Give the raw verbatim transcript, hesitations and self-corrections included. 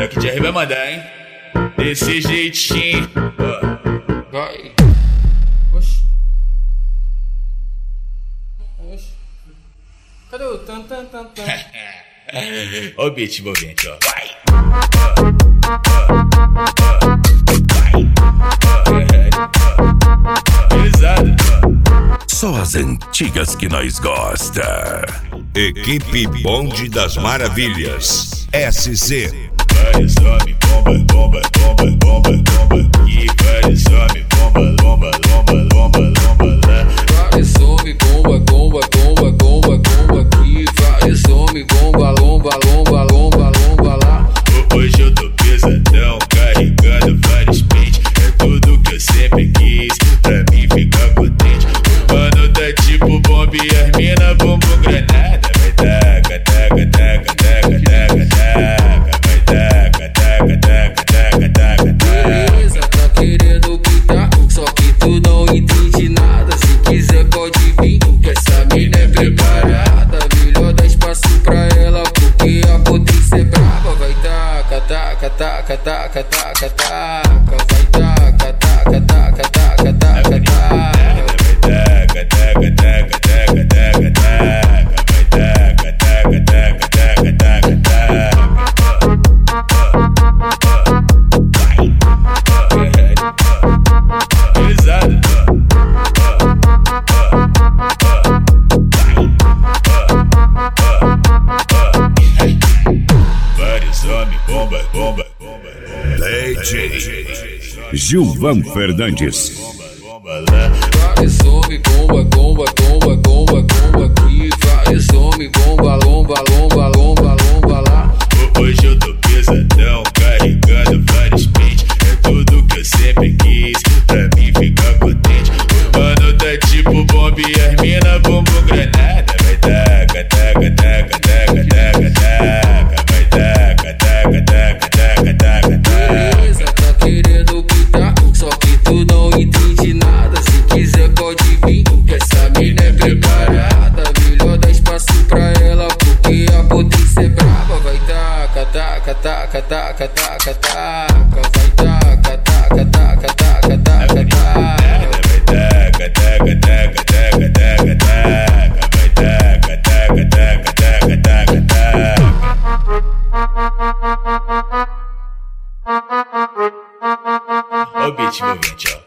Black Jerry vai mandar, hein? Desse jeitinho. Vai. Oxi. Oxi. Cadê o tan tan tan tan? Ó o beat envolvente, ó. Vai. Pesado. Só as antigas que nós gosta. Equipe Bonde das Maravilhas. S C. Vários homens, bomba, bomba, bomba, bomba, bomba. E vários homens, bomba, bomba, bomba, bomba, bomba lá. Vários homens, bomba, bomba, bomba, bomba, bomba aqui. Vários homens, bomba, lomba, lomba, lomba, lomba lá. Hoje eu tô pesadão, carregando vários pentes. É tudo que eu sempre quis, pra mim ficar contente. Mano, tá tipo bomba e as mina bumbum granada. Vai taca, taca, taca, taca, taca, taca. Vai taca, taca, taca, taca, taca, taca. Beleza, tá querendo pintar, só que tu não entende nada. Se quiser pode vir, que essa mina é preparada. Melhor dar espaço pra ela, porque a potência é brava. Vai taca, taca, taca, taca, taca, taca. Vai taca, taca, taca, taca, taca, taca. Bomba, bomba, bomba. D J Gilvan Fernandes. Vários homens, bomba, bomba, bomba, bomba, bomba aqui. Vários homens, bomba, lomba, lomba, lomba, lomba lá. Hoje eu tô pesadão, carregando vários pentes. É tudo que eu sempre quis, pra mim ficar contente. Mano, tá tipo bomba e as mina bumbum granada. Vai taca, taca, taca, taca, taca, taca. Vai taca, taca, taca, taca, taca, taca. Beleza, tá querendo pintar, só que tu não entende nada. Se quiser pode vir, que essa mina é preparada. Melhor dar espaço pra ela, porque a potência é brava. Vai taca, taca, taca, taca, taca, taca. Vai taca, taca, taca, taca, taca, taca. Vai taca, taca, taca, taca, taca, taca. Vai taca, taca, taca, taca, taca, taca. Ó o beat envolvente, ó.